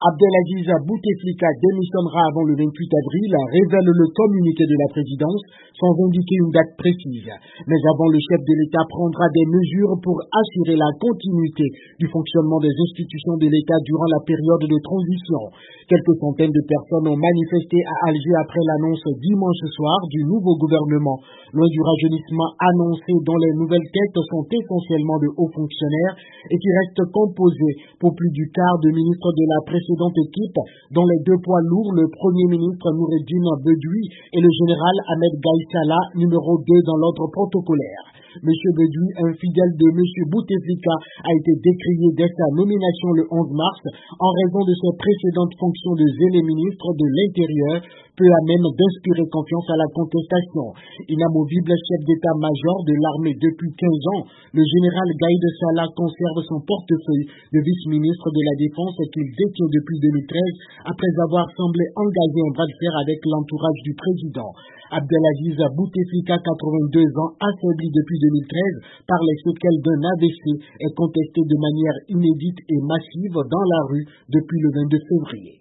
Abdelaziz Bouteflika démissionnera avant le 28 avril, révèle le communiqué de la présidence sans indiquer une date précise. Mais avant, le chef de l'État prendra des mesures pour assurer la continuité du fonctionnement des institutions de l'État durant la période de transition. Quelques centaines de personnes ont manifesté à Alger après l'annonce dimanche soir du nouveau gouvernement. Loin du rajeunissement annoncé, dont les nouvelles têtes sont essentiellement de hauts fonctionnaires et qui restent composées pour plus du quart de ministres de la précédente équipe, dont les deux poids lourds, le Premier ministre Noureddine Bedoui et le général Ahmed Gaïsala, numéro 2 dans l'ordre protocolaire. M. Bedoui, un fidèle de M. Bouteflika, a été décrié dès sa nomination le 11 mars en raison de ses précédentes fonctions de zélé ministre de l'Intérieur, peu à même d'inspirer confiance à la contestation. Inamovible chef d'état-major de l'armée depuis 15 ans, le général Gaïd Salah conserve son portefeuille de vice-ministre de la Défense qu'il détient depuis 2013 après avoir semblé engager un bras de fer avec l'entourage du président. Abdelaziz Bouteflika, 82 ans, affaibli depuis 2013 par les séquelles d'un AVC, est contesté de manière inédite et massive dans la rue depuis le 22 février.